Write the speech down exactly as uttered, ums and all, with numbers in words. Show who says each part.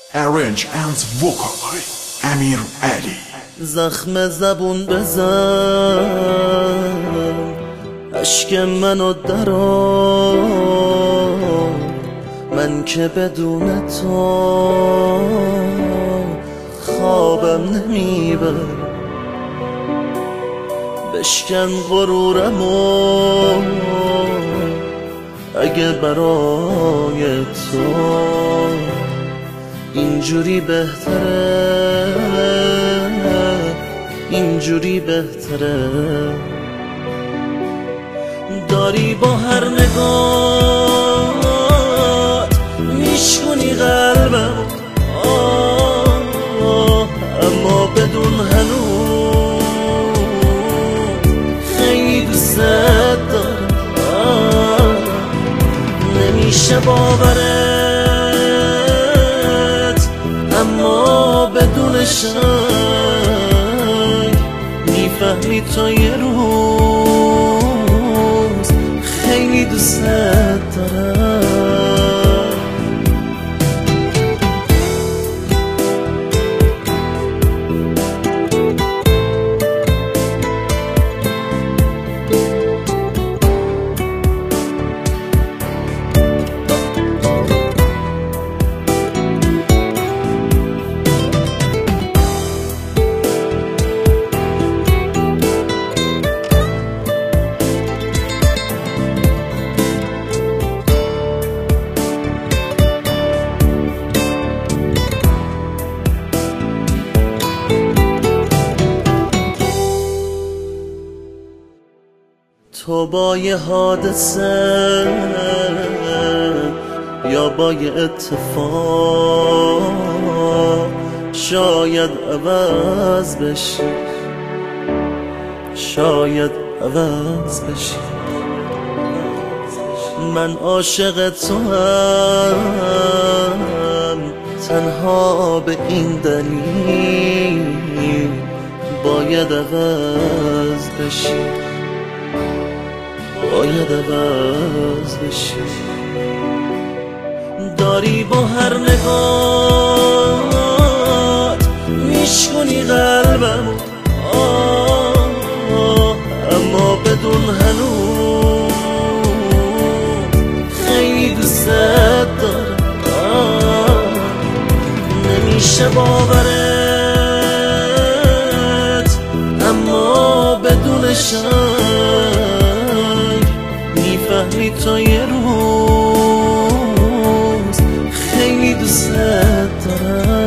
Speaker 1: Arrange and vocal امیر علی.
Speaker 2: زخم زبون بزن، اشک منو درار، من که بدون تو خوابم نمیبر. بشکن غرورمو اگه برای تو اینجوری بهتره، اینجوری بهتره. داری با هر نگاه میشکنی قلبم، اما بدون هنوز خیلی دوست دارم. نمیشه باورت، اما بدون شک میفهمی تا یه روز خیلی دوست دارم. تو با یه حادثه یا با یه اتفاق شاید عوض بشی، شاید عوض بشی. من عاشق تو هم تنها به این دلیل باید عوض بشی، باید عوض بشی. داری با هر نگاه میشکنی قلبم، اما بدون هنوز خیلی دوست دارم. نمیشه باورت، اما بدون شک میفهمی تا یه روز خیلی دوست دارم.